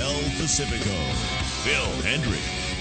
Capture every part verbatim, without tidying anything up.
El Pacifico, Phil Hendry.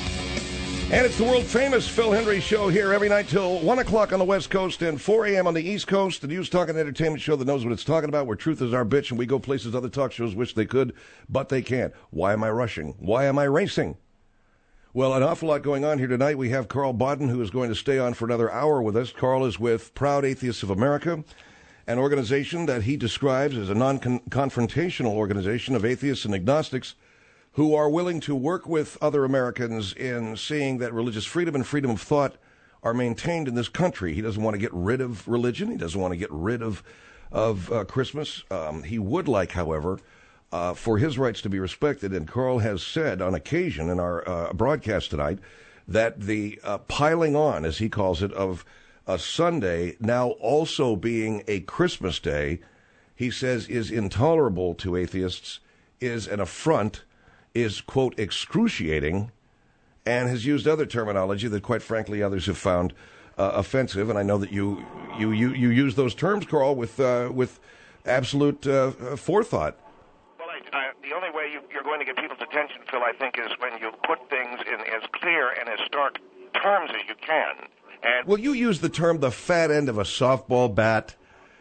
And it's the world-famous Phil Hendry Show here every night till one o'clock on the West Coast and four a.m. on the East Coast. The news, talk, and entertainment show that knows what it's talking about, where truth is our bitch, and we go places other talk shows wish they could, but they can't. Why am I rushing? Why am I racing? Well, an awful lot going on here tonight. We have Carl Bodden, who is going to stay on for another hour with us. Carl is with Proud Atheists of America, an organization that he describes as a non-confrontational organization of atheists and agnostics who are willing to work with other Americans in seeing that religious freedom and freedom of thought are maintained in this country. He doesn't want to get rid of religion. He doesn't want to get rid of of uh, Christmas. Um, he would like, however, uh, for his rights to be respected. And Carl has said on occasion in our uh, broadcast tonight that the uh, piling on, as he calls it, of a Sunday now also being a Christmas day, he says is intolerable to atheists, is an affront, is, quote, excruciating, and has used other terminology that, quite frankly, others have found uh, offensive. And I know that you you, you, you use those terms, Carl, with uh, with absolute uh, forethought. Well, I, I, the only way you, you're going to get people's attention, Phil, I think, is when you put things in as clear and as stark terms as you can. And well, you use the term the fat end of a softball bat.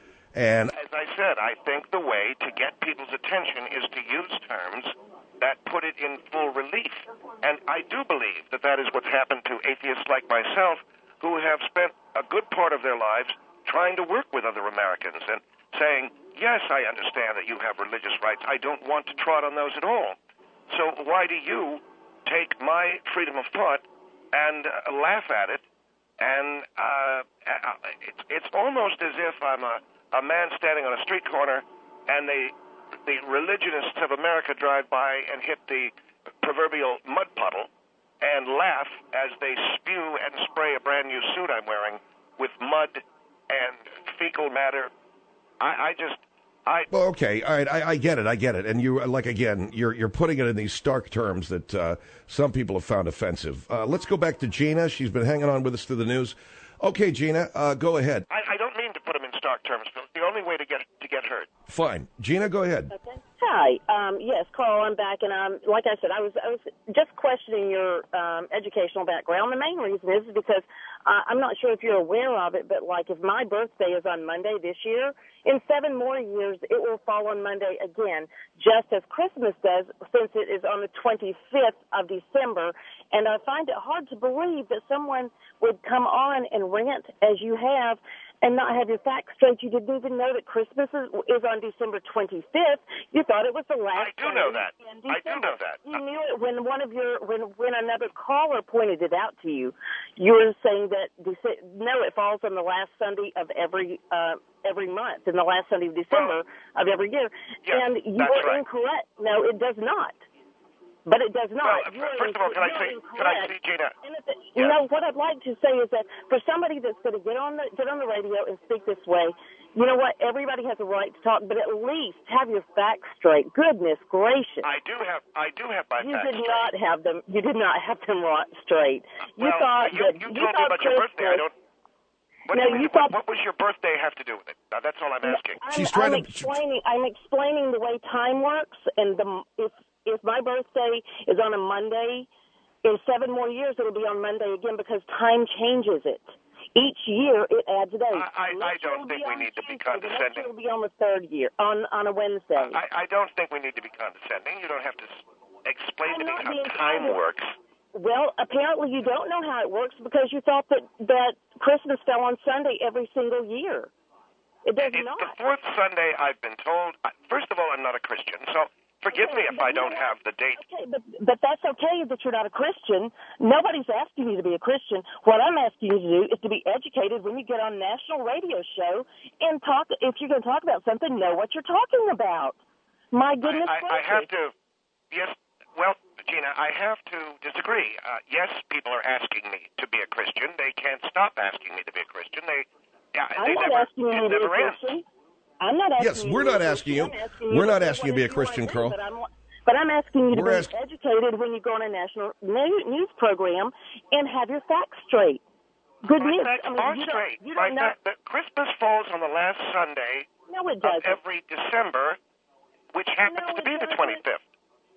And as I said, I think the way to get people's attention is to use terms that put it in full relief. And I do believe that that is what's happened to atheists like myself, who have spent a good part of their lives trying to work with other Americans and saying, yes, I understand that you have religious rights. I don't want to trot on those at all. So why do you take my freedom of thought and uh, laugh at it? And uh, it's, it's almost as if I'm a, a man standing on a street corner and they the religionists of America drive by and hit the proverbial mud puddle and laugh as they spew and spray a brand new suit I'm wearing with mud and fecal matter. I, I just, I... Well, okay, all right, I, I get it, I get it. And you, like, again, you're you're putting it in these stark terms that uh, some people have found offensive. Uh, let's go back to Gina. She's been hanging on with us through the news. Okay, Gina, uh, go ahead. I, I don't mean to put them in stark terms, Phil. It's the only way to get to get heard. Fine. Gina, go ahead. Okay. Hi. Um, yes, Carl, I'm back, and um, like I said, I was I was just questioning your um, educational background. The main reason is because uh, I'm not sure if you're aware of it, but like if my birthday is on Monday this year, in seven more years it will fall on Monday again, just as Christmas does, since it is on the twenty-fifth of December. And I find it hard to believe that someone would come on and rant as you have and not have your facts straight. You didn't even know that Christmas is, is on December twenty-fifth. You thought it was the last. I do know that. I do know that. You knew it when one of your when when another caller pointed it out to you. You were saying that no, it falls on the last Sunday of every uh, every month, and the last Sunday of December well, of every year. Yes, and you that's were right. incorrect. No, it does not. But it does not. Well, first of all, can I say, can I say, Gina? The, you yes. know, what I'd like to say is that for somebody that's going to get on the get on the radio and speak this way, you know what? Everybody has a right to talk, but at least have your facts straight. Goodness gracious! I do have, I do have my you facts did straight. not have them. You did not have them right straight. You well, thought you, that you you told thought me about your birthday. I don't. What, no, do you you mean, thought, what, what was your birthday have to do with it? Now, that's all I'm asking. I'm, She's trying I'm to. Explaining, I'm explaining the way time works, and the if. If my birthday is on a Monday, in seven more years it'll be on Monday again because time changes it. Each year it adds a day. I, I, I don't think we need to be condescending. It will be on the third year, on on a Wednesday. I, I don't think we need to be condescending. You don't have to explain I'm to me how time condescending. works. Well, apparently you don't know how it works because you thought that, that Christmas fell on Sunday every single year. It does it's not. The fourth Sunday, I've been told. First of all, I'm not a Christian, so forgive okay, me if I don't have the date. Okay, but, but that's okay that you're not a Christian. Nobody's asking you to be a Christian. What I'm asking you to do is to be educated when you get on a national radio show and talk. If you're going to talk about something, know what you're talking about. My goodness I, I, I have to, yes, well, Gina, I have to disagree. Uh, yes, people are asking me to be a Christian. They can't stop asking me to be a Christian. They, yeah, I'm they not never, asking you to be a Christian. I'm not asking yes, you we're to not be asking you. asking We're you not to asking you to be a Christian, Carl. But I'm, but I'm asking you to we're be ask- educated when you go on a national news program and have your facts straight. Goodness, My facts I mean, are you straight. Don't, you My don't know. fact, the Christmas falls on the last Sunday No, it of doesn't. every December, which happens No, to be it the doesn't. twenty-fifth.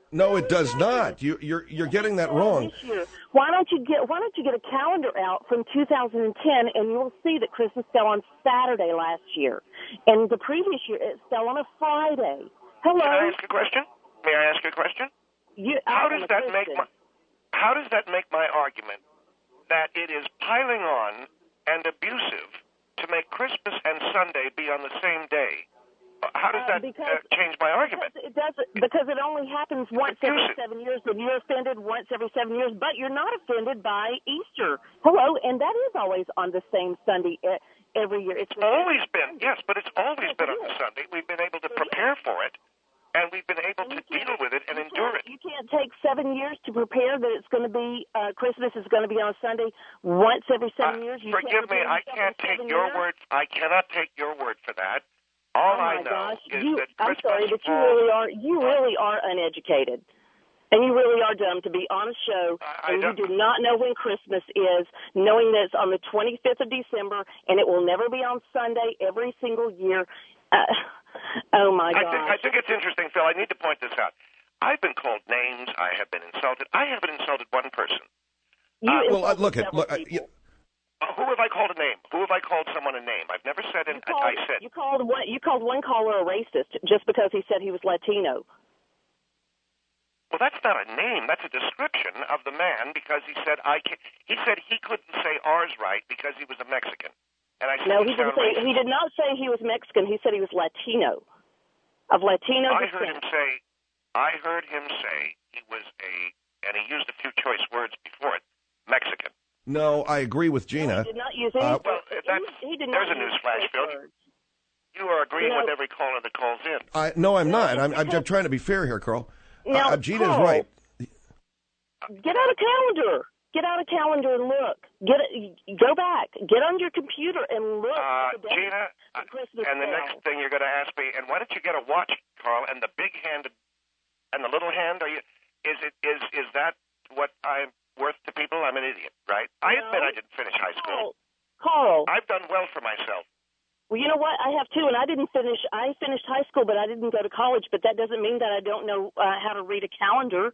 No, it does not. You, you're you're getting that wrong. This year. Why don't you get Why don't you get a calendar out from two thousand ten, and you will see that Christmas fell on Saturday last year, and the previous year it fell on a Friday. Hello. Can I ask a question? May I ask you a question? You, how I'm does a that make Christian. my How does that make my argument that it is piling on and abusive to make Christmas and Sunday be on the same day? How does that Uh, because, uh, change my argument? Because it doesn't, because it only happens once every abusive. seven years, and you're offended once every seven years, but you're not offended by Easter. Hello, and that is always on the same Sunday uh, every year. It's It's always been, yes, but it's always been on the Sunday. We've been able to prepare for it, and we've been able to deal with it and you endure can't- it. You can't take seven years to prepare that it's going to be, uh, Christmas is going to be on a Sunday once every seven Uh, years. You forgive can't me, prepare I yourself can't for take seven your years? word. I cannot take your word for that. All Oh my I know gosh, is you, that I'm Christmas sorry, but you falls- really are you really are uneducated, and you really are dumb to be on a show I- I and you don't- do not know when Christmas is, knowing that it's on the twenty-fifth of December and it will never be on Sunday every single year. Uh, oh my I gosh! think, I think it's interesting, Phil. I need to point this out. I've been called names. I have been insulted. I haven't insulted one person. You uh, Well, uh, insulted look at several look. uh, people. you- Uh, who have I called a name? Who have I called someone a name? I've never said an, You called, I said. you called one. You called one caller a racist just because he said he was Latino. Well, that's not a name. That's a description of the man because he said I. Can, he said he couldn't say ours right because he was a Mexican, and I said No, you he didn't sound say. racist. He did not say he was Mexican. He said he was Latino, of Latino I heard him descent. say. I heard him say he was a, and he used a few choice words before it, Mexican. No, I agree with No, Gina. he did not use any. Uh, Well, he- that's, he did there's not a use newsflash, choice Phil. words. You are agreeing No. with every caller that calls in. I no, I'm No, not. I'm, I'm because- trying to be fair here, Carl. Now, uh, Gina's Carl, right. Get out a calendar. Get out a calendar and look. Get it, go back. Get on your computer and look. Uh, at the dates Gina, of uh, Christmas and the fell. next thing you're going to ask me, and why don't you get a watch, Carl, and the big hand and the little hand? Are you? Is it? Is is that what I'm worth to people? I'm an idiot, right? I No. admit I didn't finish high school. Carl, Carl. I've done well for myself. Well, you know what? I have too, and I didn't finish. I finished high school, but I didn't go to college. But that doesn't mean that I don't know uh, how to read a calendar.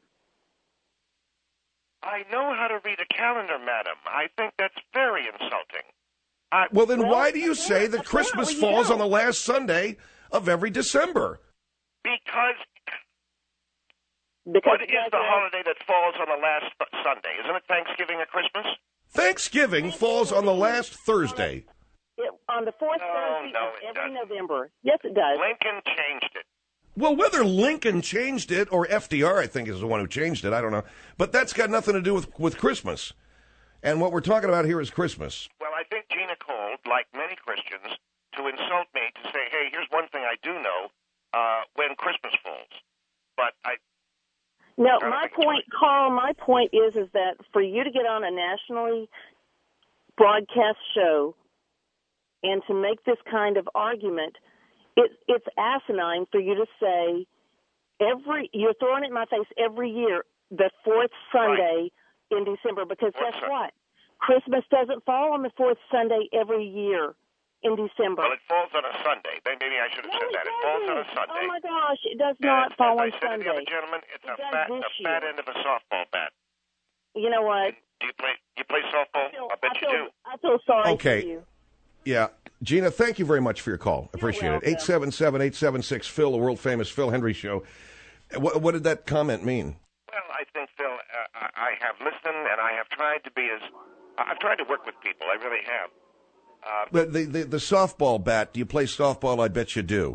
I know how to read a calendar, madam. I think that's very insulting. I, Well, then Well, why do you say that apparently Christmas you falls don't. on the last Sunday of every December? because Because what it is does the that- holiday that falls on the last th- Sunday? Isn't it Thanksgiving or Christmas? Thanksgiving falls on the last Thursday. it, on the fourth No, Thursday no, of it every doesn't. November? Yes, it does. Lincoln changed it. Well, whether Lincoln changed it or F D R, I think, is the one who changed it. I don't know. But that's got nothing to do with, with Christmas. And what we're talking about here is Christmas. Well, I think Gina called, like many Christians, to insult me, to say, hey, here's one thing I do know, uh, when Christmas falls. But I, No, I don't my think it's point, Carl, my point is is that for you to get on a nationally broadcast show and to make this kind of argument, it, it's asinine for you to say every you're throwing it in my face every year, the fourth Sunday in December, because Fourth guess Sunday. what? Christmas doesn't fall on the fourth Sunday every year in December. well, it falls on a Sunday. Maybe I should have No, said it that. It falls on a doesn't. Sunday. Oh my gosh, it does And not it's- fall as on I said to the other Sunday. gentleman, it's It a does fat, this a fat year. end of a softball bat. You know what? Do you play? You play softball? I feel, I bet I you feel, do. I feel sorry Okay. for you. Yeah. Gina, thank you very much for your call. Appreciate it. welcome. eight seven seven, eight seven six, Phil, the world-famous Phil Hendry Show. What, what did that comment mean? Well, I think, Phil, uh, I I have listened and I have tried to be as I've tried to work with people. I really have. Uh, But the, the, the softball bat, do you play softball? I bet you do.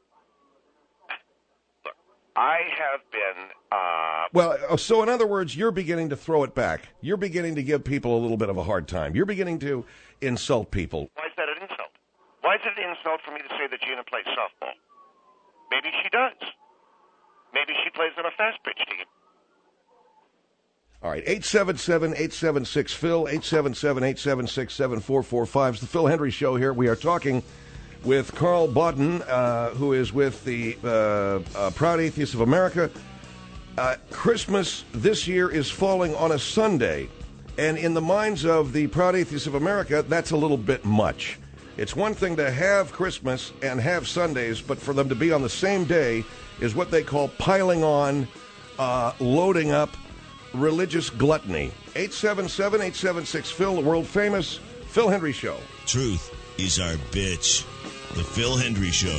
look, I have been. Uh, Well, so in other words, you're beginning to throw it back. You're beginning to give people a little bit of a hard time. You're beginning to insult people. why is that an insult? Why is it an insult for me to say that Gina plays softball? Maybe she does. Maybe she plays on a fast pitch team. All right, eight seven seven, eight seven six, Phil, eight seven seven, eight seven six, seven four four five. It's the Phil Hendry Show here. We are talking with Carl Bodden, uh, who is with the uh, uh, Proud Atheists of America. Uh, Christmas this year is falling on a Sunday, and in the minds of the Proud Atheists of America, that's a little bit much. It's one thing to have Christmas and have Sundays, but for them to be on the same day is what they call piling on uh, loading up religious gluttony. eight seven seven, eight seven six, Phil, the world-famous Phil Hendrie Show. Truth is our bitch. The Phil Hendrie Show.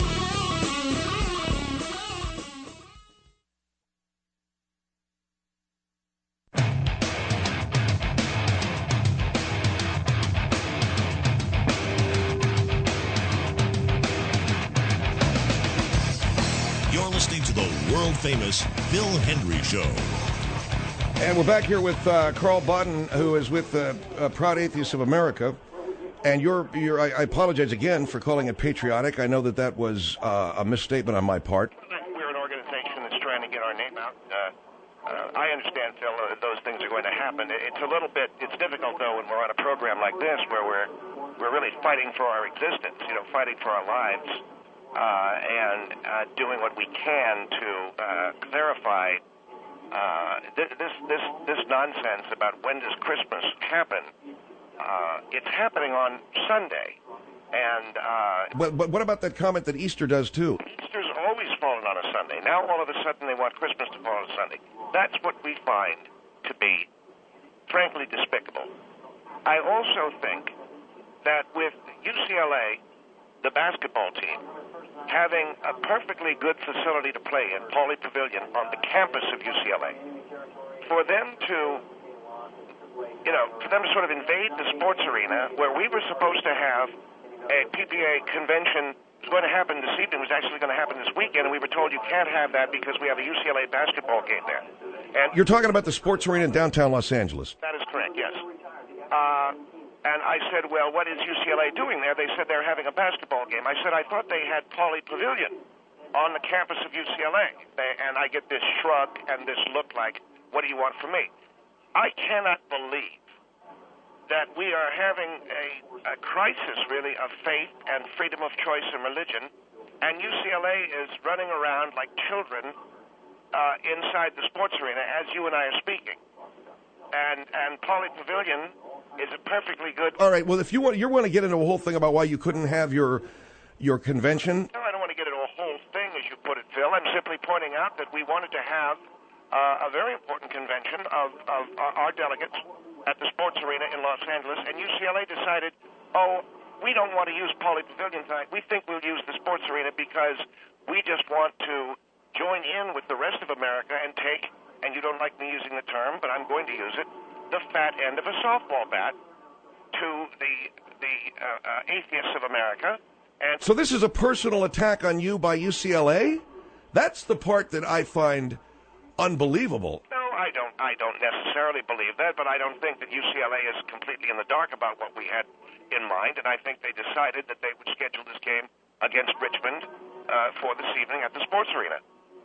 You're listening to the world-famous Phil Hendrie Show. And we're back here with uh, Carl Bodden, who is with uh, uh, Proud Atheists of America. And you're, you're I, I apologize again for calling it patriotic. I know that that was uh, a misstatement on my part. We're an organization that's trying to get our name out. Uh, uh, I understand, Phil, that those things are going to happen. It's a little bit, it's difficult, though, when we're on a program like this where we're, we're really fighting for our existence, you know, fighting for our lives, uh, and uh, doing what we can to uh, clarify uh, this, this, this, this nonsense about when does Christmas happen. Uh, it's happening on Sunday, and uh, But, but what about that comment that Easter does, too? Easter's always fallen on a Sunday. Now, all of a sudden, they want Christmas to fall on a Sunday. That's what we find to be, frankly, despicable. I also think that with U C L A, the basketball team, having a perfectly good facility to play in, Pauley Pavilion, on the campus of U C L A, for them to you know, for them to sort of invade the sports arena where we were supposed to have a P P A convention. It was going to happen this evening. It was actually going to happen this weekend, and we were told you can't have that because we have a U C L A basketball game there. And You're talking about the sports arena in downtown Los Angeles. that is correct, yes. Uh, and I said, well, what is U C L A doing there? They said they're having a basketball game. I said, I thought they had Pauley Pavilion on the campus of U C L A. They, and I get this shrug and this look like, what do you want from me? I cannot believe that we are having a, a crisis, really, of faith and freedom of choice in religion, and U C L A is running around like children uh, inside the sports arena as you and I are speaking. And and Pauley Pavilion is a perfectly good... All right, well, if you want, you want to get into a whole thing about why you couldn't have your your convention... No, I don't want to get into a whole thing, as you put it, Phil. I'm simply pointing out that we wanted to have Uh, a very important convention of, of uh, our delegates at the sports arena in Los Angeles, and U C L A decided, oh, we don't want to use Pauley Pavilion tonight. We think we'll use the sports arena because we just want to join in with the rest of America and take, and you don't like me using the term, but I'm going to use it, the fat end of a softball bat to the, the uh, uh, atheists of America. And So this is a personal attack on you by U C L A? That's the part that I find... unbelievable. No, I don't. I don't necessarily believe that, but I don't think that U C L A is completely in the dark about what we had in mind, and I think they decided that they would schedule this game against Richmond uh, for this evening at the sports arena.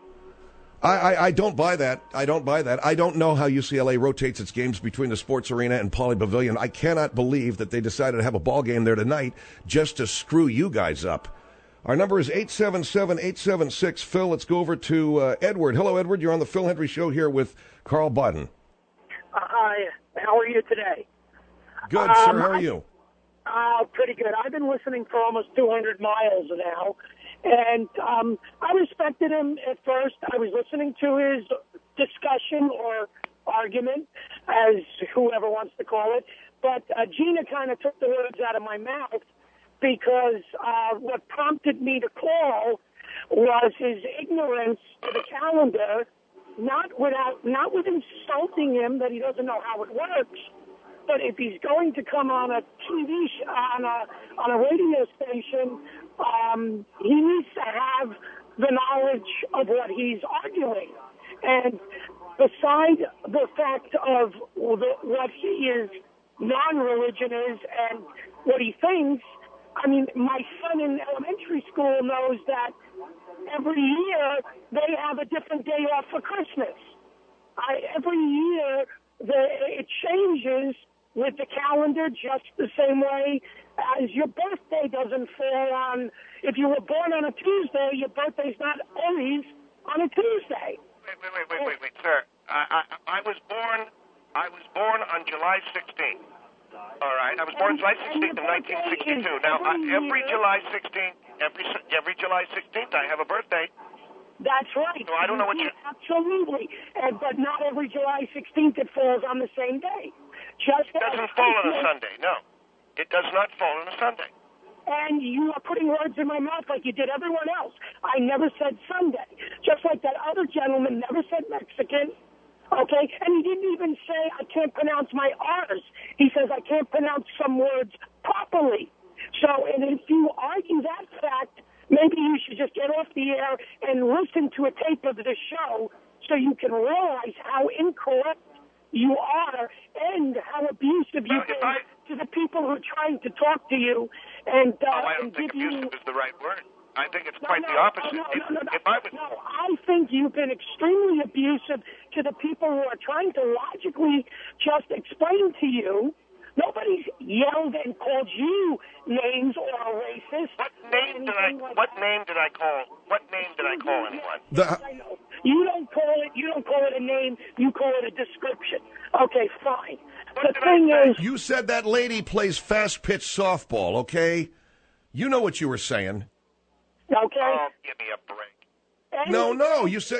I, I, I don't buy that. I don't buy that. I don't know how U C L A rotates its games between the sports arena and Pauley Pavilion. I cannot believe that they decided to have a ball game there tonight just to screw you guys up. Our number is eight seven seven, eight seven six, Phil. Let's go over to uh, Edward. Hello, Edward. You're on the Phil Hendrie Show here with Carl Bodden. Uh, hi. How are you today? Good, um, sir. How are you? Uh, pretty good. I've been listening for almost two hundred miles now, and um, I respected him at first. I was listening to his discussion or argument, as whoever wants to call it, but uh, Gina kind of took the words out of my mouth, because uh, what prompted me to call was his ignorance to the calendar, not without, not with insulting him that he doesn't know how it works, but if he's going to come on a T V sh- on a on a radio station, um, he needs to have the knowledge of what he's arguing. And beside the fact of the, what he is non-religion is and what he thinks, I mean, my son in elementary school knows that every year they have a different day off for Christmas. I, every year the, it changes with the calendar just the same way as your birthday doesn't fall on, if you were born on a Tuesday, your birthday's not always on a Tuesday. Wait, wait, wait, wait, wait, wait, sir. I, I, I was born, I was born on July sixteenth. All right, I was born July sixteenth of nineteen sixty-two. Now, uh, every July sixteenth, every every July sixteenth, I have a birthday. That's right. So I don't know what you... Absolutely. And, but not every July sixteenth it falls on the same day. Just It doesn't fall on a Sunday, no. It does not fall on a Sunday. And you are putting words in my mouth like you did everyone else. I never said Sunday. Just like that other gentleman never said Mexican. Okay? And he didn't even say I can't pronounce my R's. He says I can't pronounce some words properly. So, and if you argue that fact, maybe you should just get off the air and listen to a tape of the show so you can realize how incorrect you are and how abusive you've been I, to the people who are trying to talk to you. And, uh, oh, I don't and think give abusive you... is the right word. I think it's No, quite no, the opposite. No, no, if, no, no, if I was... no, I think you've been extremely abusive to the people who are trying to logically just explain to you. Nobody's yelled and called you names or a racist. What name did I? Like what that. name did I call? What name did I call anyone? The, I know. You don't call it. You don't call it a name. You call it a description. Okay, fine. What the did thing I say? is, you said that lady plays fast pitch softball. Okay, you know what you were saying. okay. Oh, give me a break. And, No, no, you said.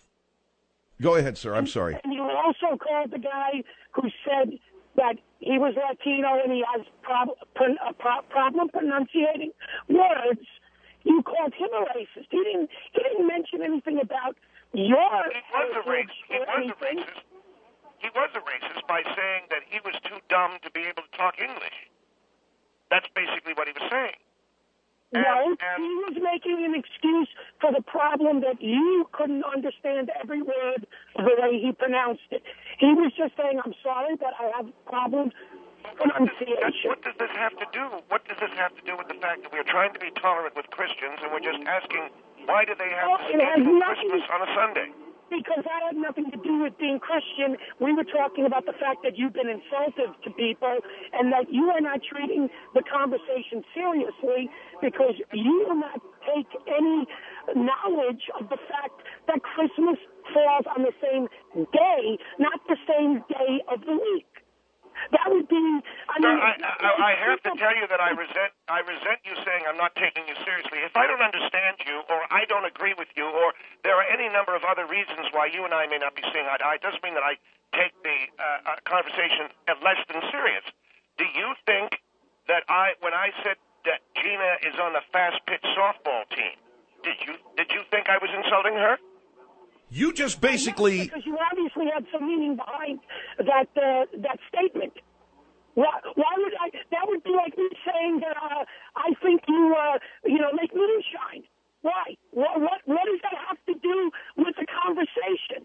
Go ahead, sir. I'm sorry. And you also called the guy who said that he was Latino and he has prob- pron- a pro- problem pronunciating words. You called him a racist. He didn't. He didn't mention anything about your. He was a racist. He was a racist. He was a racist by saying that he was too dumb to be able to talk English. That's basically what he was saying. And, No, and, he was making an excuse for the problem that you couldn't understand every word the way he pronounced it. He was just saying, I'm sorry, but I have problems with pronunciation. What does this have to do? What does this have to do with the fact that we're trying to be tolerant with Christians and we're just asking why do they have Well, to it has schedule nothing- Christmas on a Sunday? Because that had nothing to do with being Christian. We were talking about the fact that you've been insultive to people and that you are not treating the conversation seriously because you do not take any knowledge of the fact that Christmas falls on the same day, not the same day of the week. That would be. I Sir, mean, I, I, I have to tell you that I resent I resent you saying I'm not taking you seriously. If I don't understand you, or I don't agree with you, or there are any number of other reasons why you and I may not be seeing eye to eye, it doesn't mean that I take the uh, uh, conversation less than serious. Do you think that I, when I said that Gina is on the fast pitch softball team, did you did you think I was insulting her? You just basically. Because you obviously had some meaning behind that uh, that statement. Why, why would I? That would be like me saying that uh, I think you, uh, you know, make moonshine. Why? What, what? What does that have to do with the conversation?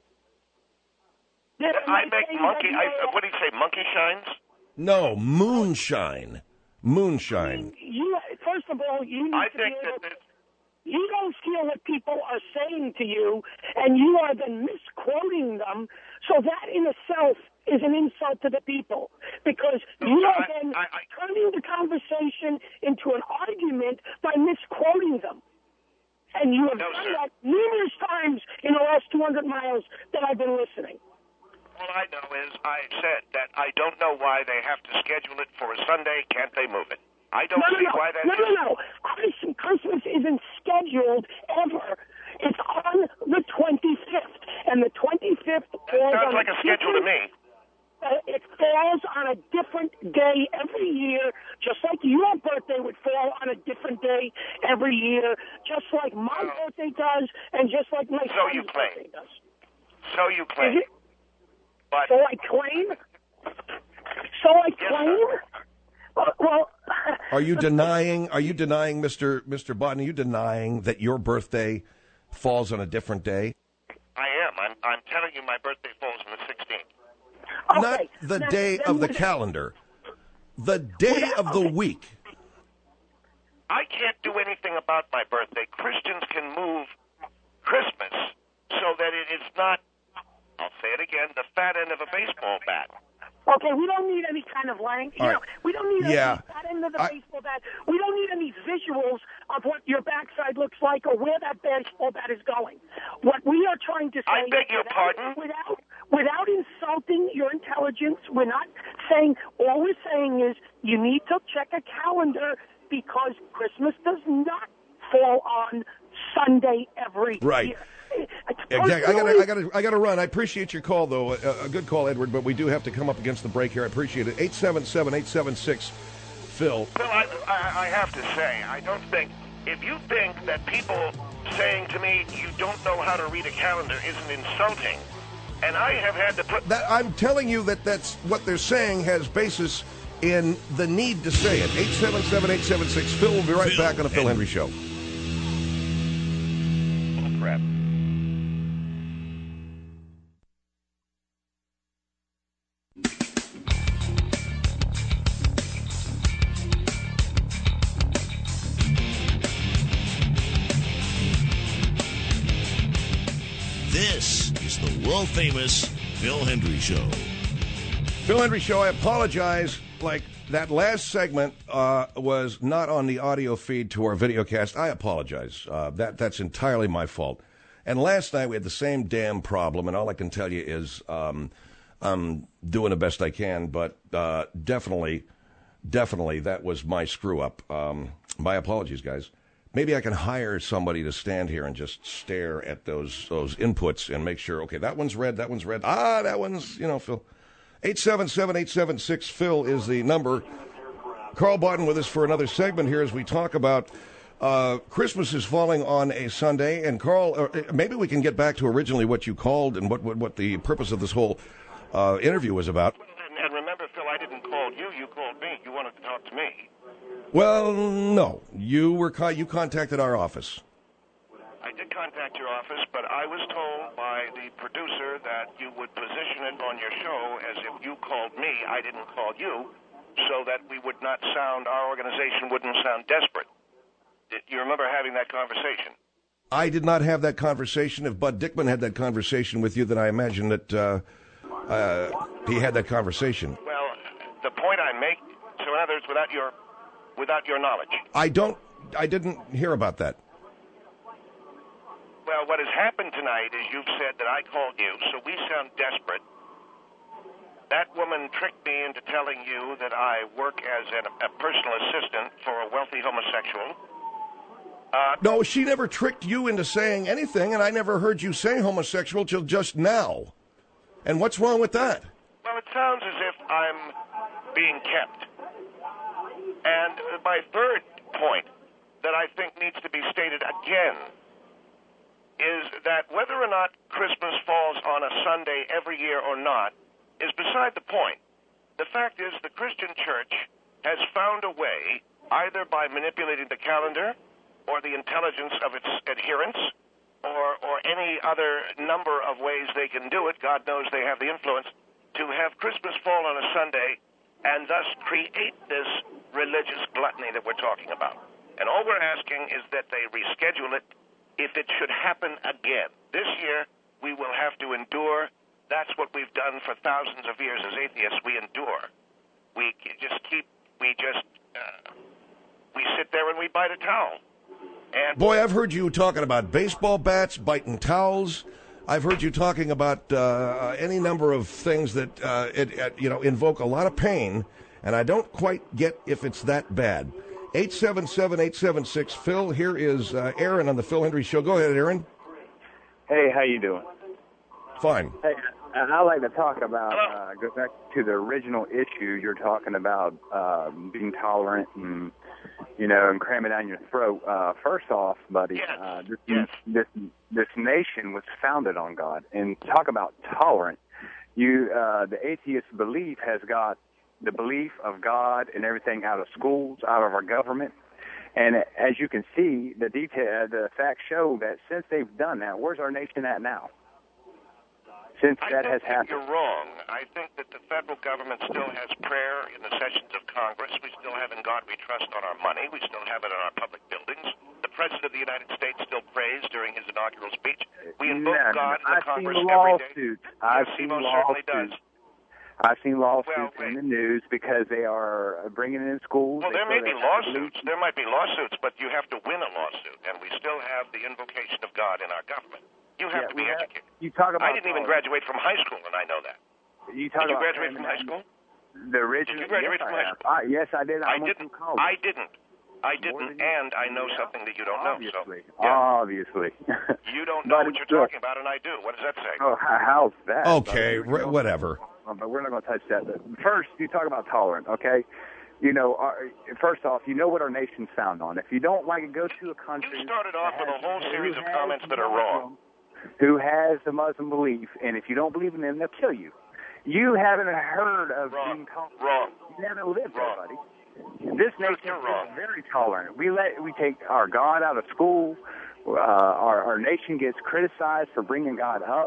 That I make monkey. that, I, uh, what do you say? Monkey shines? No, moonshine. Moonshine. You, first of all, you need I to think be able that this. you don't hear what people are saying to you, and you are then misquoting them. So that in itself is an insult to the people, because you No, are I- then I- I- turning the conversation into an argument by misquoting them. And you have No, done sir. that numerous times in the last two hundred miles that I've been listening. All I know is I said that I don't know why they have to schedule it for a Sunday. Can't they move it? I don't No, no, see no, why that no, is. no, no. Christmas, Christmas isn't scheduled ever. It's on the twenty-fifth, and the twenty-fifth falls Sounds on like a schedule to me. Uh, it falls on a different day every year, just like your birthday would fall on a different day every year, just like my Oh. birthday does, and just like my So son's you claim. birthday does. So you claim. Is it? But So I claim? So I Yes, claim? sir. Uh, well, Are you denying? Are you denying, Mister Mister Button? Are you denying that your birthday falls on a different day? I am. I'm, I'm telling you my birthday falls on the sixteenth. Not okay, the then- day then of the would- calendar. The day Without- of the okay. week. I can't do anything about my birthday. Christians can move Christmas so that it is not, I'll say it again, the fat end of a baseball bat. Okay, we don't need any kind of language. All You right. know, we don't need Yeah. any that end of the I- baseball bat. We don't need any visuals of what your backside looks like or where that baseball bat is going. What we are trying to say, I beg your without, pardon? without without insulting your intelligence, we're not saying. All we're saying is you need to check a calendar because Christmas does not fall on Sunday every Right. year. Exactly. I got I got I got to run. I appreciate your call, though. A, a good call, Edward, but we do have to come up against the break here. I appreciate it. eight seven seven, eight seven six, Phil. Phil, I, I, I have to say, I don't think, if you think that people saying to me, you don't know how to read a calendar isn't insulting, and I have had to put... That, I'm telling you that that's what they're saying has basis in the need to say it. eight seven seven, eight seven six, Phil. We'll be right Phil back on the Phil Hendrie Show. Oh, crap. This is the world-famous Phil Hendrie Show. Phil Hendrie Show, I apologize. Like, that last segment uh, was not on the audio feed to our videocast. I apologize. Uh, that That's entirely my fault. And last night we had the same damn problem, and all I can tell you is um, I'm doing the best I can, but uh, definitely, definitely that was my screw-up. Um, my apologies, guys. Maybe I can hire somebody to stand here and just stare at those those inputs and make sure, okay, that one's red, that one's red. Ah, that one's, you know, Phil. eight seven seven, eight seven six, Phil is the number. Carl Barton with us for another segment here as we talk about uh, Christmas is falling on a Sunday. And, Carl, uh, maybe we can get back to originally what you called and what, what, what the purpose of this whole uh, interview was about. And, and remember, Phil, I didn't call you. You called me. You wanted to talk to me. Well, no. You were co- you contacted our office. I did contact your office, but I was told by the producer that you would position it on your show as if you called me. I didn't call you, so that we would not sound, our organization wouldn't sound desperate. Did you remember having that conversation? I did not have that conversation. If Bud Dickman had that conversation with you, then I imagine that uh, uh, he had that conversation. Well, the point I make, so in other words, without your, without your knowledge. I don't, I didn't hear about that. Well, what has happened tonight is you've said that I called you, so we sound desperate. That woman tricked me into telling you that I work as an, a personal assistant for a wealthy homosexual. Uh, no, she never tricked you into saying anything, and I never heard you say homosexual till just now. And what's wrong with that? Well, it sounds as if I'm being kept. And my third point that I think needs to be stated again is that whether or not Christmas falls on a Sunday every year or not is beside the point. The fact is the Christian church has found a way, either by manipulating the calendar or the intelligence of its adherents or, or any other number of ways they can do it, God knows they have the influence, to have Christmas fall on a Sunday and thus create this religious gluttony that we're talking about. And all we're asking is that they reschedule it if it should happen again. This year, we will have to endure. That's what we've done for thousands of years as atheists. We endure. We just keep, we just, uh, we sit there and we bite a towel. And Boy, I've heard you talking about baseball bats, biting towels. I've heard you talking about uh, any number of things that, uh, it, it, you know, invoke a lot of pain, and I don't quite get if it's that bad. eight seven seven, eight seven six, Phil. Here is uh, Aaron on the Phil Hendrie Show. Go ahead, Aaron. Hey, how you doing? Fine. Hey, I like to talk about, uh, go back to the original issue. You're talking about uh, being tolerant and, you know, and cramming down your throat. Uh, first off, buddy, yes. uh, this, yes. this this nation was founded on God. And talk about tolerant. You, uh, the atheist belief has got the belief of God and everything out of schools, out of our government. And as you can see, the detail, the facts show that since they've done that, where's our nation at now? Since I that think has that happened. You're wrong. I think that the federal government still has prayer in the sessions of Congress. We still have In God We Trust on our money. We still have it on our public buildings. The President of the United States still prays during his inaugural speech. We invoke No, God in the I've Congress seen every day. lawsuits. I've yes, seen he most certainly does. lawsuits. I've seen lawsuits Well, in the news because they are bringing it in schools. Well, They there feel may be they have to lawsuits. lose- There might be lawsuits, but you have to win a lawsuit, and we still have the invocation of God in our government. You have Yeah, to be we have- educated. You talk about I didn't even tolerance. graduate from high school, and I know that. You talk Did you about graduate from high cramming school? down- The original. Did you graduate yes, from I high have. school? I, yes, I did. I, I went didn't. through college. I didn't. I didn't, and I know something that you don't obviously, know. So, yeah. Obviously. You don't know But what you're look, talking about, and I do. What does that say? Oh, how- how's that? Okay, But, r- whatever. But we're not going to touch that. But first, you talk about tolerant, okay? You know, our, first off, you know what our nation's found on. If you don't like it, go to a country. You started off with a whole has- series who of has comments that are wrong. Who has the Muslim belief, and if you don't believe in them, they'll kill you. You haven't heard of Wrong. being tolerant. Wrong. You haven't lived Wrong. there, buddy. This nation You're is wrong. very tolerant. We let we take our God out of school. Uh, our our nation gets criticized for bringing God up,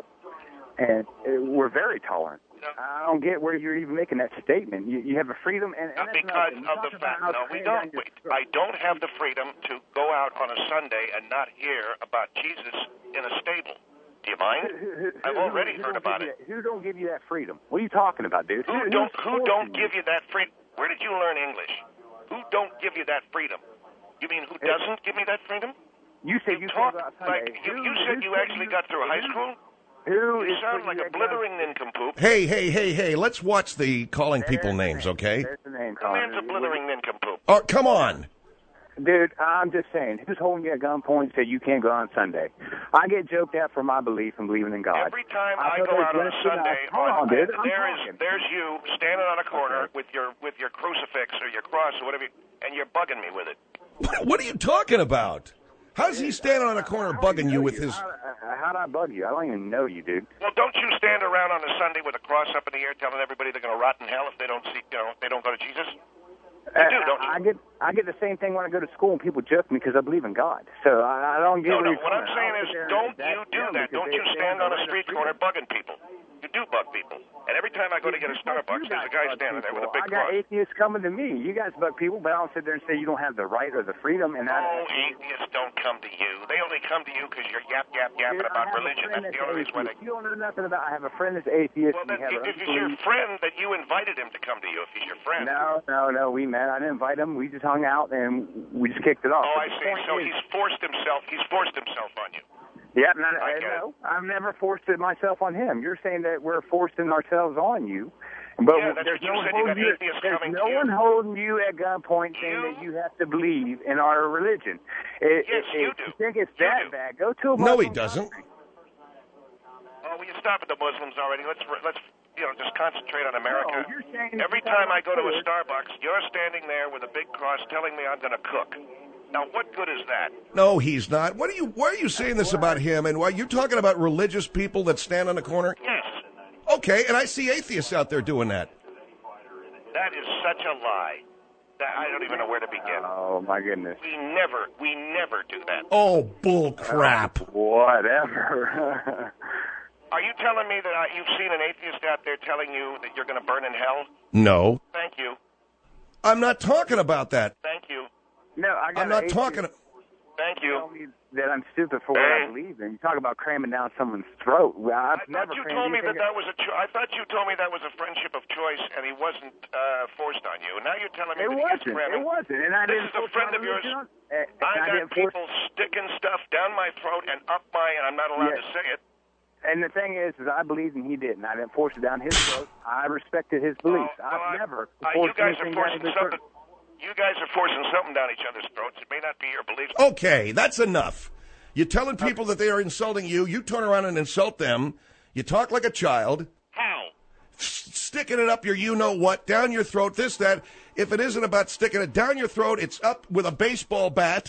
and uh, we're very tolerant. No. I don't get where you're even making that statement. You, you have a freedom, and, and Not that's because nothing. You of talk the about fact. how No, we crammed don't. down your Wait. throat. I don't have the freedom to go out on a Sunday and not hear about Jesus in a stable. Do you mind? Who- who- who- I've already who heard don't about give it. you that- Who don't give you that freedom? What are you talking about, dude? Who who's don't who don't forcing give you that freedom? Where did you learn English? Who don't give you that freedom? You mean who doesn't give me that freedom? You said you, You can't talk go out like Sunday. you, Who- you said who's you putting actually got through high school. Who You is sound putting like you a at blithering nincompoop. Hey, hey, hey, hey, let's watch the calling There's people the names, name. okay? There's the name, The Colin. man's a blithering nincompoop. Oh, come on. Dude, I'm just saying, who's holding you at gunpoint and say you can't go on Sunday? I get joked at for my belief and believing in God. Every time I I feel go there's out on a less than Sunday, us. Hold on, dude. I'm there is talking. there's you standing on a corner Okay. with your with your crucifix or your cross or whatever, you, and you're bugging me with it. What are you talking about? How's he standing on a corner How do I bugging you know with his... How, uh, how'd I bug you? I don't even know you, dude. Well, don't you stand around on a Sunday with a cross up in the air, telling everybody they're going to rot in hell if they don't see, you know, if they don't go to Jesus? You do, don't you? I get I get the same thing when I go to school and people joke me because I believe in God. So I, I don't get No, where no. you're What I'm coming. saying I'll is, sit there and don't back you do down that. because Don't they you say stand I'm on a right street up corner freedom. bugging people. You do bug people. And every time I go to get a Starbucks, there's a guy standing there with a big I got cross. atheists coming to me. You guys bug people, but I don't sit there and say you don't have the right or the freedom. And I, Oh, atheists don't come to you. They only come to you because you're yap, yap, yapping Dude, I about have a religion. friend That's the only reason why they... atheist. You don't know nothing about. I have a friend that's atheist. Well, and then, we have if our it's your own friend, that you invited him to come to you, if he's your friend. No, no, no. We met. I didn't invite him. We just hung out and we just kicked it off. Oh, But I the see. point So is- he's forced himself. He's forced himself on you. Yeah, not, I uh, get no, I've never forced it myself on him. You're saying that we're forcing ourselves on you, but Yeah, that's there's what you no one said. You got holding you. atheists There's coming no to you. one holding you at gunpoint saying You- that you have to believe in our religion. It, Yes, it, you if do. You think it's You that do. bad? Go to a No, he Muslim doesn't. country. Oh, will you stop at the Muslims already? Let's let's you know just concentrate on America. No, you're saying Every you're time I talking go to a about Starbucks, you're standing there with a big cross telling me I'm going to cook. Now, what good is that? No, he's not. What are you? Why are you saying this about him? And why you talking about religious people that stand on the corner? Yes, Okay, and I see atheists out there doing that. that is such a lie. That I don't even know where to begin. Oh my goodness. We never, we never do that. Oh, bull crap! Whatever. Are you telling me that uh, you've seen an atheist out there telling you that you're going to burn in hell? No, Thank you. I'm not talking about that. Thank you. no, I got I'm not an talking. atheist Thank tell you. me that I'm stupid for what I Hey. believe in. You talk about cramming down someone's throat. Well, I've I never thought you crammed told me that anything- that was a. Cho- I thought you told me that was a friendship of choice, and he wasn't uh, forced on you. And now you're telling me It that he gets wasn't. cramming. It wasn't. And I This didn't is a force friend my of yours. religion on- eh, and I I got didn't force- people sticking stuff down my throat and up my, and I'm not allowed Yeah. to say it. And the thing is, is I believed and he didn't. I didn't force it down his throat. I respected his beliefs. Oh, well, I've I- never uh, you forced guys are anything down forcing his something. throat. You guys are forcing something down each other's throats. It may not be your beliefs. Okay, that's enough. You're telling people that they are insulting you. You turn around and insult them. You talk like a child. How? S- sticking it up your you-know-what, down your throat, this, that. If it isn't about sticking it down your throat, it's up with a baseball bat.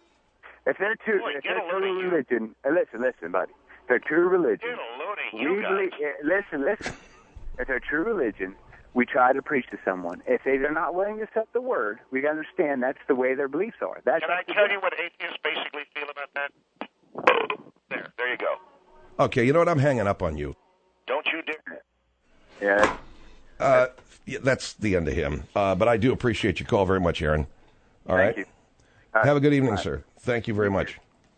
If they're true, Boy, if get they're a load true of you. religion, uh, listen, listen, buddy. If they're true religion, Get a load of we you guys. believe. Uh, listen, listen. If they're true religion, we try to preach to someone. If they are not willing to accept the word, we got to understand that's the way their beliefs are. That's Can I that's the tell difference. you what atheists basically feel about that? There, there you go. Okay, you know what? I'm hanging up on you. Don't you dare. Yeah. Uh, yeah, that's the end of him. Uh, but I do appreciate your call very much, Aaron. All right. Thank you. Have a good evening, sir. Thank you very much.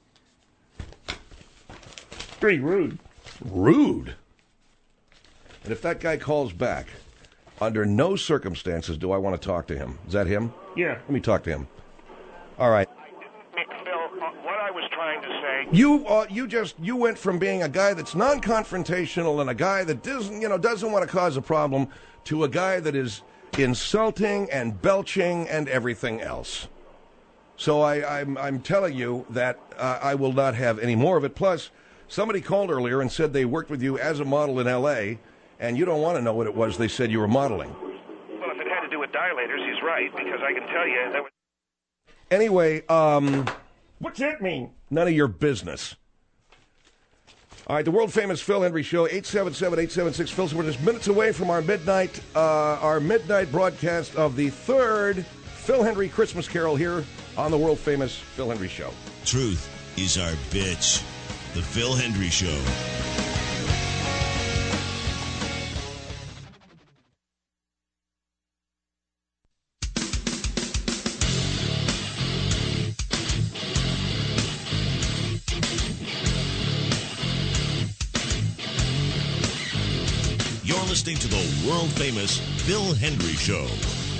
Pretty rude. Rude. And if that guy calls back, under no circumstances do I want to talk to him. Is that him? Yeah. Let me talk to him. All right. Phil, uh, what I was trying to say. You uh, you just you went from being a guy that's non-confrontational and a guy that doesn't you know doesn't want to cause a problem to a guy that is insulting and belching and everything else. So I, I'm, I'm telling you that uh, I will not have any more of it. Plus, somebody called earlier and said they worked with you as a model in L A, and you don't want to know what it was they said you were modeling. Well, if it had to do with dilators, he's right, because I can tell you that was... Anyway, um... what's that mean? None of your business. All right, the world-famous Phil Hendrie Show, eight seven seven, eight seven six, Phil. So we're just minutes away from our midnight, uh, our midnight broadcast of the third Phil Hendrie Christmas Carol here on the world-famous Phil Hendrie Show. Truth is our bitch. The Phil Hendrie Show. You're listening to the world-famous Phil Hendrie Show.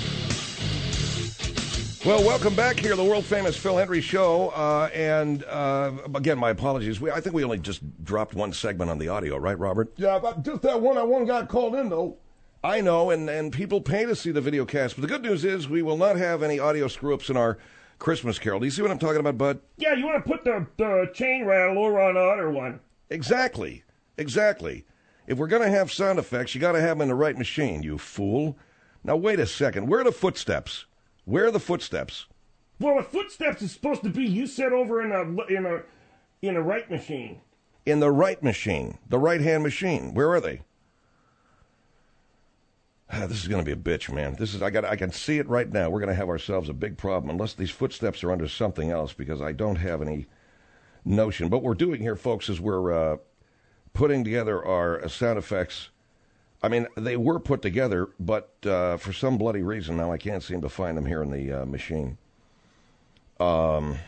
Well, welcome back here, the world-famous Phil Hendrie Show. Uh, and, uh, again, my apologies. We, I think we only just dropped one segment on the audio, right, Robert? Yeah, but just that one, that one guy called in, though. I know, and, and people pay to see the video cast. But the good news is we will not have any audio screw-ups in our Christmas Carol. Do you see what I'm talking about, Bud? Yeah, you want to put the, the chain rattle over on the other one. Exactly. Exactly. If we're going to have sound effects, you got to have them in the right machine, you fool. Now, wait a second. Where are the footsteps? Where are the footsteps? Well, the footsteps is supposed to be you set over in a in a in a right machine. In the right machine, the right-hand machine. Where are they? Ah, this is going to be a bitch, man. This is I got I can see it right now. We're going to have ourselves a big problem unless these footsteps are under something else, because I don't have any notion. But what we're doing here, folks, is we're uh, putting together our uh, sound effects. I mean, they were put together, but uh, for some bloody reason now I can't seem to find them here in the uh, machine. Um,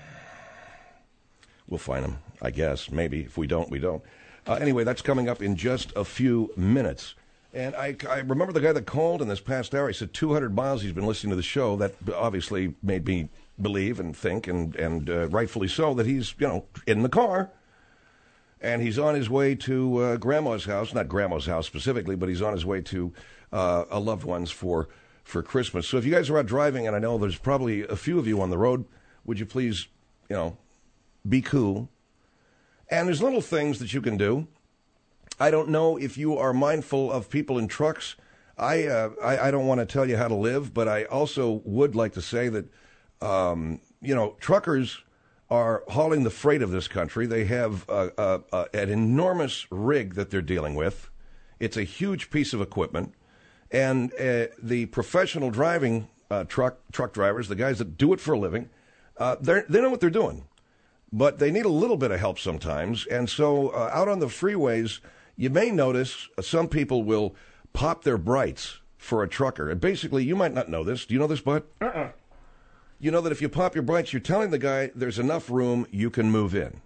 we'll find them, I guess. Maybe. If we don't, we don't. Uh, anyway, that's coming up in just a few minutes. And I, I remember the guy that called in this past hour. He said two hundred miles he's been listening to the show. That obviously made me believe and think, and, and uh, rightfully so, that he's, you know, in the car. And he's on his way to uh, Grandma's house, not Grandma's house specifically, but he's on his way to uh, a loved one's for, for Christmas. So if you guys are out driving, and I know there's probably a few of you on the road, would you please, you know, be cool? And there's little things that you can do. I don't know if you are mindful of people in trucks. I uh, I, I don't want to tell you how to live, but I also would like to say that, um, you know, truckers are hauling the freight of this country. They have uh, uh, uh, an enormous rig that they're dealing with. It's a huge piece of equipment. And uh, the professional driving uh, truck truck drivers, the guys that do it for a living, uh, they they know what they're doing. But they need a little bit of help sometimes. And so uh, out on the freeways, you may notice uh, some people will pop their brights for a trucker. And basically, you might not know this. Do you know this, Bud? Uh-uh. You know that if you pop your brights, you're telling the guy there's enough room, you can move in.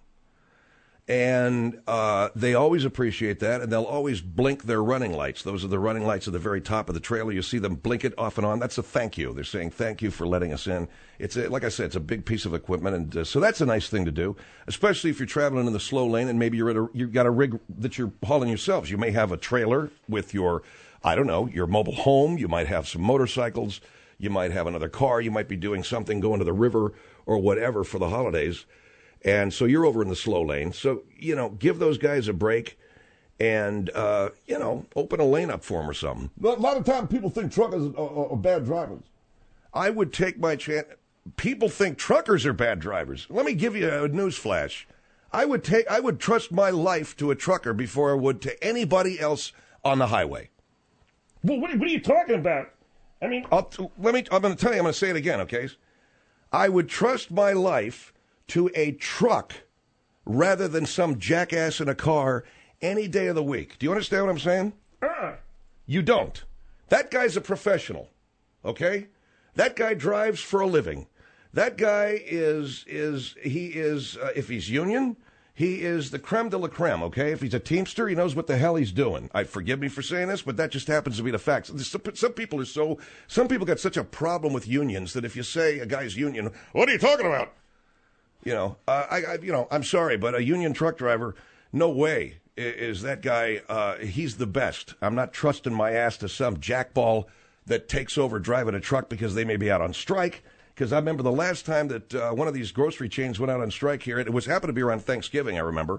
And uh, they always appreciate that, and they'll always blink their running lights. Those are the running lights at the very top of the trailer. You see them blink it off and on. That's a thank you. They're saying thank you for letting us in. It's a, like I said, it's a big piece of equipment, and uh, so that's a nice thing to do, especially if you're traveling in the slow lane and maybe you're at a, you've got a rig that you're hauling yourselves. You may have a trailer with your, I don't know, your mobile home. You might have some motorcycles. You might have another car. You might be doing something, going to the river or whatever for the holidays. And so you're over in the slow lane. So, you know, give those guys a break and, uh, you know, open a lane up for them or something. A lot of times people think truckers are, are, are bad drivers. I would take my chance. People think truckers are bad drivers. Let me give you a news flash. I would take, I would trust my life to a trucker before I would to anybody else on the highway. Well, what, what are you talking about? I mean, I'll, let me. I'm going to tell you. I'm going to say it again. Okay. I would trust my life to a truck rather than some jackass in a car any day of the week. Do you understand what I'm saying? Uh-uh. You don't. That guy's a professional. Okay. That guy drives for a living. That guy is is he is uh, if he's union. He is the creme de la creme, okay? If he's a Teamster, he knows what the hell he's doing. I forgive me for saying this, but that just happens to be the facts. Some, some people are so, some people got such a problem with unions that if you say a guy's union, what are you talking about? You know, uh, I, I, you know, I'm sorry, but a union truck driver, no way is that guy. Uh, he's the best. I'm not trusting my ass to some jackball that takes over driving a truck because they may be out on strike. because I remember the last time that uh, one of these grocery chains went out on strike here. It was happened to be around Thanksgiving, I remember.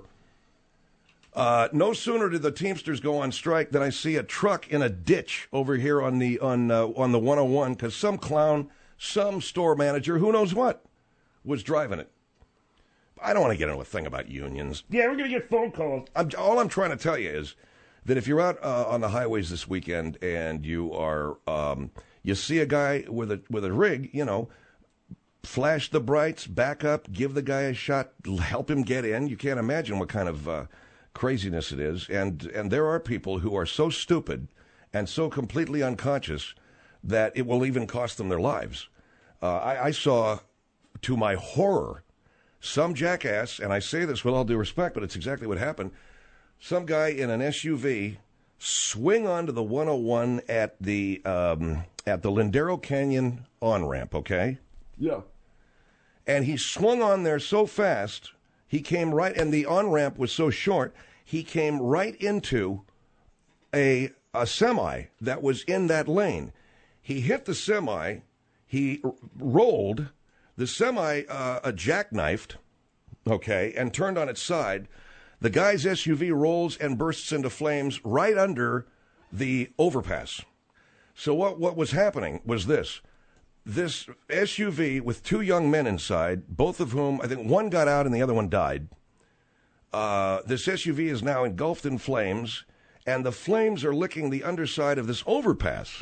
Uh, no sooner did the Teamsters go on strike than I see a truck in a ditch over here on the on uh, on the one oh one because some clown, some store manager, who knows what, was driving it. I don't want to get into a thing about unions. Yeah, we're going to get phone calls. I'm, all I'm trying to tell you is that if you're out uh, on the highways this weekend and you are, um, you see a guy with a with a rig, you know, flash the brights, back up, give the guy a shot, help him get in. You can't imagine what kind of uh, craziness it is. And and there are people who are so stupid and so completely unconscious that it will even cost them their lives. Uh, I, I saw, to my horror, some jackass, and I say this with all due respect, but it's exactly what happened. Some guy in an S U V swing onto the one oh one at the um, at the Lindero Canyon on-ramp, okay? Yeah. And he swung on there so fast, he came right, and the on-ramp was so short, he came right into a, a semi that was in that lane. He hit the semi, he r- rolled, the semi uh, a jackknifed, okay, and turned on its side. The guy's S U V rolls and bursts into flames right under the overpass. So what, what was happening was this. This S U V with two young men inside, both of whom, I think one got out and the other one died. Uh, this S U V is now engulfed in flames, and the flames are licking the underside of this overpass.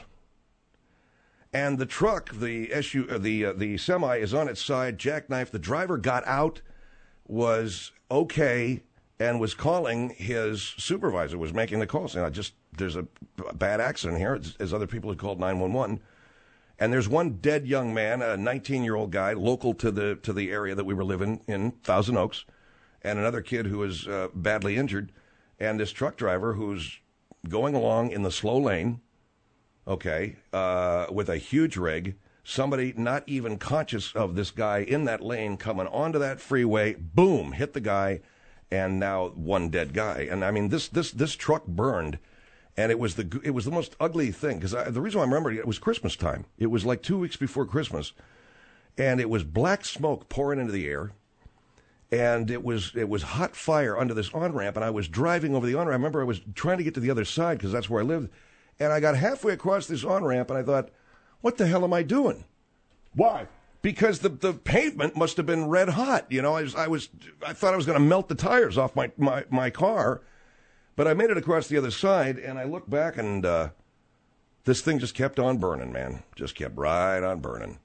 And the truck, the S U, uh, the uh, the semi, is on its side, jackknifed. The driver got out, was okay, and was calling his supervisor, was making the call, saying, "I just there's a, a bad accident here," as other people had called nine one one. And there's one dead young man, a nineteen-year-old guy, local to the to the area that we were living in, Thousand Oaks, and another kid who was uh, badly injured, and this truck driver who's going along in the slow lane. Okay, uh, with a huge rig, somebody not even conscious of this guy in that lane coming onto that freeway, boom, hit the guy, and now one dead guy. And I mean, this this this truck burned, and it was the it was the most ugly thing because the reason why I'm remembering it was Christmas time. It was like two weeks before Christmas, and it was black smoke pouring into the air, and it was it was hot fire under this on ramp. And I was driving over the on ramp. I remember I was trying to get to the other side because that's where I lived. And I got halfway across this on-ramp, and I thought, what the hell am I doing? Why? Because the, the pavement must have been red hot. You know, I was I, was, I thought I was going to melt the tires off my, my, my car. But I made it across the other side, and I looked back, and uh, this thing just kept on burning, man. Just kept right on burning.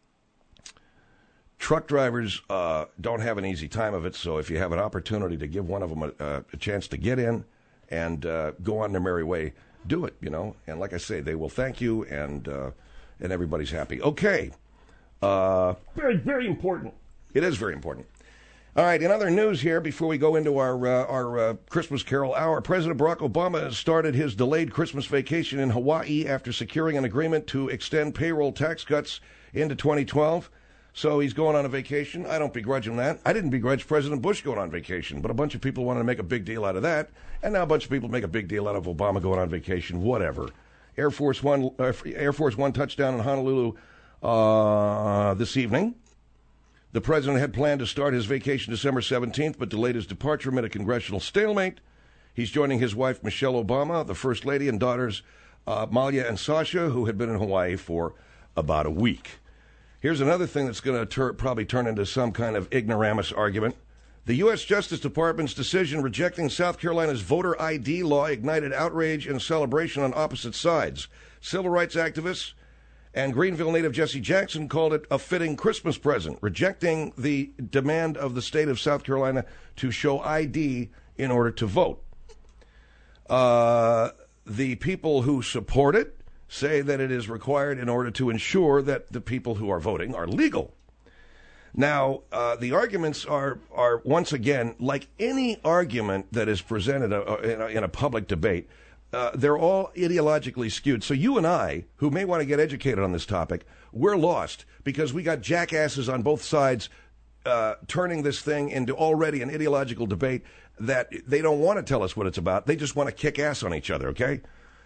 Truck drivers uh, don't have an easy time of it, so if you have an opportunity to give one of them a, a chance to get in and uh, go on their merry way, do it, you know, and like I say, they will thank you, and uh, and everybody's happy. Okay. Uh, very, very important. It is very important. All right, in other news here, before we go into our uh, our uh, Christmas Carol hour, President Barack Obama has started his delayed Christmas vacation in Hawaii after securing an agreement to extend payroll tax cuts into twenty twelve. So he's going on a vacation. I don't begrudge him that. I didn't begrudge President Bush going on vacation, but a bunch of people wanted to make a big deal out of that, and now a bunch of people make a big deal out of Obama going on vacation. Whatever. Air Force One, uh, Air Force One touchdown in Honolulu uh, this evening. The president had planned to start his vacation December seventeenth, but delayed his departure amid a congressional stalemate. He's joining his wife, Michelle Obama, the First Lady, and daughters, uh, Malia and Sasha, who had been in Hawaii for about a week. Here's another thing that's going to ter- probably turn into some kind of ignoramus argument. The U S Justice Department's decision rejecting South Carolina's voter I D law ignited outrage and celebration on opposite sides. Civil rights activists and Greenville native Jesse Jackson called it a fitting Christmas present, rejecting the demand of the state of South Carolina to show I D in order to vote. Uh, the people who support it say that it is required in order to ensure that the people who are voting are legal. Now, uh, the arguments are, are, once again, like any argument that is presented uh, in, a, in a public debate, uh, they're all ideologically skewed. So you and I, who may want to get educated on this topic, we're lost because we got jackasses on both sides uh, turning this thing into already an ideological debate that they don't want to tell us what it's about. They just want to kick ass on each other, okay?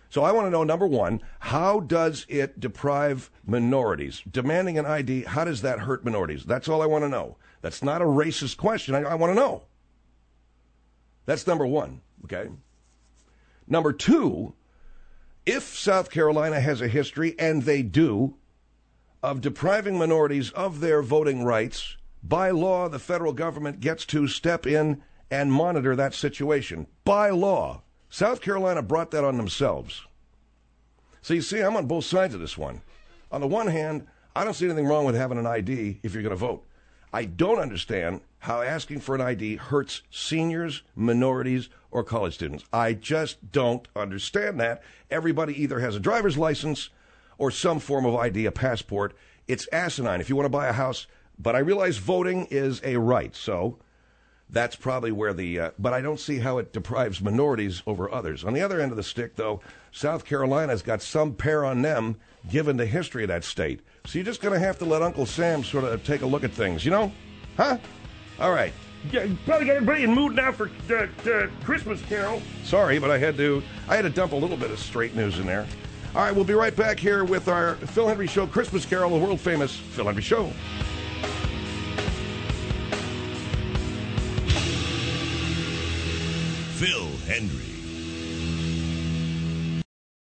So I want to know, number one, how does it deprive minorities? Demanding an I D, how does that hurt minorities? That's all I want to know. That's not a racist question. I, I want to know. That's number one, okay? Number two, if South Carolina has a history, and they do, of depriving minorities of their voting rights, by law, the federal government gets to step in and monitor that situation. By law. South Carolina brought that on themselves. So you see, I'm on both sides of this one. On the one hand, I don't see anything wrong with having an I D if you're going to vote. I don't understand how asking for an I D hurts seniors, minorities, or college students. I just don't understand that. Everybody either has a driver's license or some form of I D, a passport. It's asinine if you want to buy a house. But I realize voting is a right, so that's probably where the, uh, but I don't see how it deprives minorities over others. On the other end of the stick, though, South Carolina's got some pair on them given the history of that state. So you're just going to have to let Uncle Sam sort of take a look at things, you know? Huh? All right. Yeah, you probably got everybody in mood now for the, the Christmas Carol. Sorry, but I had to, I had to dump a little bit of straight news in there. All right, we'll be right back here with our Phil Hendrie Show Christmas Carol, the world-famous Phil Hendrie Show. Phil Hendrie.